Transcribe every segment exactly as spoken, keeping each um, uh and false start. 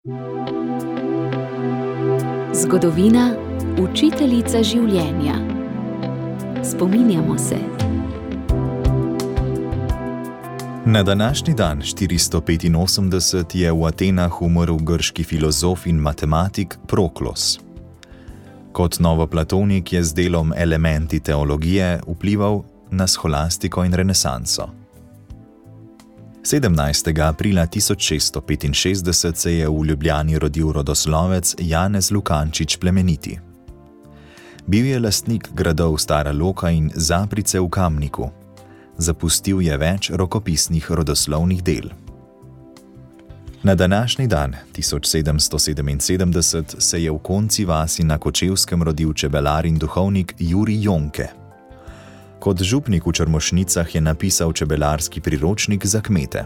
Zgodovina, učiteljica življenja. Spominjamo se. Na današnji dan štiristo petinosemdeset je v Atenah umrl grški filozof in matematik Proklos. Kot novoplatonik je z delom Elementi teologije vplival na scholastiko in renesanso. sedemnajstega aprila tisoč šeststo petinšestdeset se je v Ljubljani rodil rodoslovec Janez Lukančič Plemeniti. Bil je lastnik gradov Stara Loka in Zaprice v Kamniku. Zapustil je več rokopisnih rodoslovnih del. Na današnji dan, tisoč sedemsto sedeminsedemdeset, se je v Konci vasi na Kočevskem rodil čebelar in duhovnik Jurij Jonke. Kot župnik v Črmošnicah je napisal čebelarski priročnik za kmete.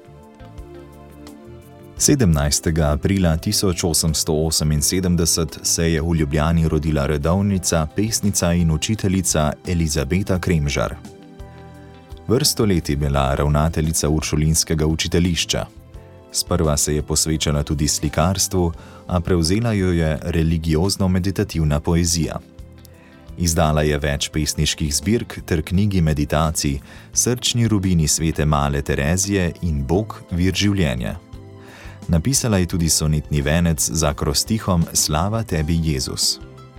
sedemnajstega aprila tisoč osemsto oseminsedemdeset se je v Ljubljani rodila redovnica, pesnica in učiteljica Elizabeta Kremžar. Vrsto let je bila ravnateljica uršulinskega učiteljišča. Sprva se je posvečala tudi slikarstvu, a prevzela jo je religiozno-meditativna poezija. Izdala je več pesniških zbirk ter knjigi meditacij, Srčni rubini svete Male Terezije in Bog, vir življenja. Napisala je tudi sonetni venec z akrostihom Slava tebi, Jezus.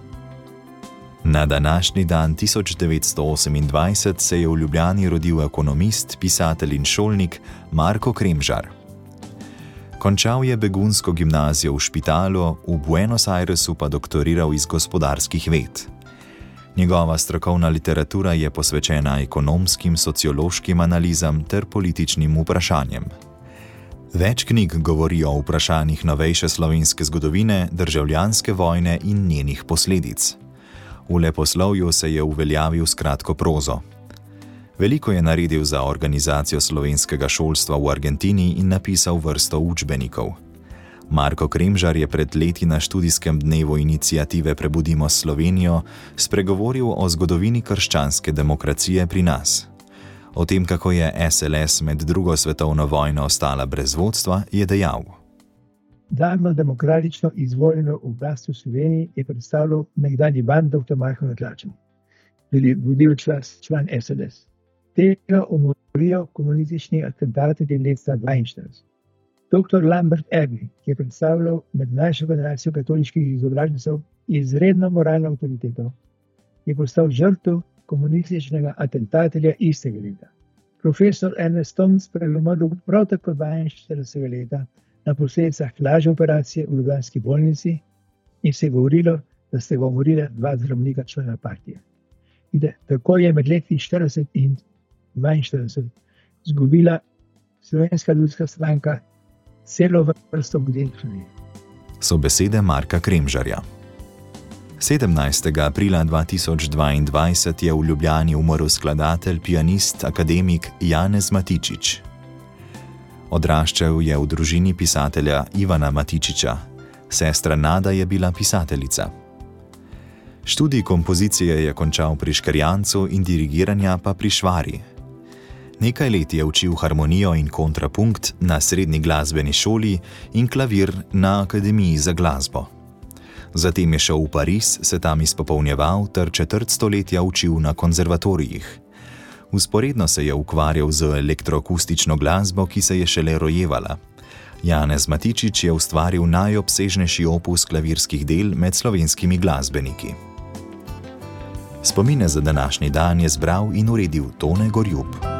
Na današnji dan tisoč devetsto osemindvajset se je v Ljubljani rodil ekonomist, pisatelj in šolnik Marko Kremžar. Končal je begunsko gimnazijo v Špitalu, v Buenos Airesu pa doktoriral iz gospodarskih ved. Njegova strokovna literatura je posvečena ekonomskim, sociološkim analizam ter političnim vprašanjem. Več knjig govori o vprašanjih novejše slovenske zgodovine, državljanske vojne in njenih posledic. V leposlovju se je uveljavil s kratko prozo. Veliko je naredil za organizacijo slovenskega šolstva v Argentini in napisal vrsto učbenikov. Marko Kremžar je pred leti na študijskem dnevu iniciative Prebudimo Slovenijo spregovoril o zgodovini krščanske demokracije pri nas. O tem, kako je es el es med drugo svetovno vojno ostala brez vodstva, je dejal. Davno demokratično izvoljeno oblast v Sloveniji je predstavljal nekdanji ban doktor Marko Natlačen, vodil član es el es. Tega umorijo komunistični atentati leta dvainštirideset. Doktor Lambert Early, ki je predstavljal med mlajšo generacijo katoliških izobražencev izredno moralno avtoriteto, je postal žrtev komunističnega atentatelja istega leta. Profesor Ernest Thoms pa je umrl prav tako dvainštiridesetega leta na posledicah lažje operacije v ljubljanski bolnici in se je govorilo, da sta ga umorila dva zdravnika člana partije. In da tako je med leti štirideset in dvainštirideset zgubila Slovenska ljudska stranka celo vrsto budinkljudi. So besede Marka Kremžarja. sedemnajstega aprila dva tisoč dvaindvajset je v Ljubljani umrl skladatelj, pianist, akademik Janez Matičič. Odraščal je v družini pisatelja Ivana Matičiča. Sestra Nada je bila pisateljica. Študij kompozicije je končal pri Škrjancu in dirigiranja pa pri Švari. Nekaj let je učil harmonijo in kontrapunkt na srednji glasbeni šoli in klavir na Akademiji za glasbo. Zatem je šel v Pariz, se tam izpopolnjeval ter četrt stoletja učil na konzervatorijih. Vzporedno se je ukvarjal z elektroakustično glasbo, ki se je šele rojevala. Janez Matičič je ustvaril najobsežnejši opus klavirskih del med slovenskimi glasbeniki. Spomine za današnji dan je zbral in uredil Tone Gorjup.